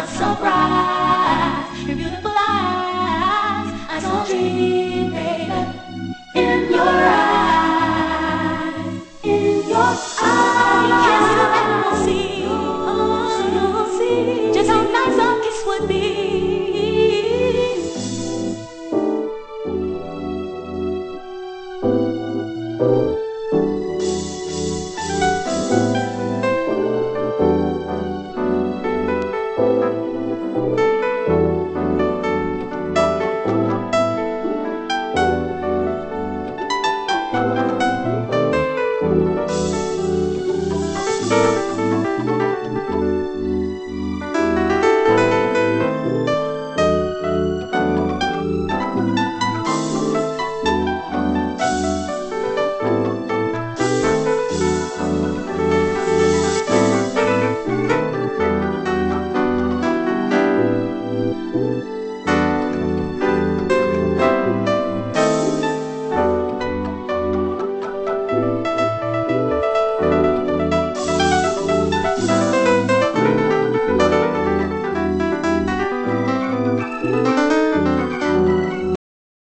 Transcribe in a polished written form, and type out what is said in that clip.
surprise. Your beautiful eyes, I saw a dream, baby, in your eyes, in your eyes. You can't see the fantasy, oh, see just how nice a kiss would be. Thank you.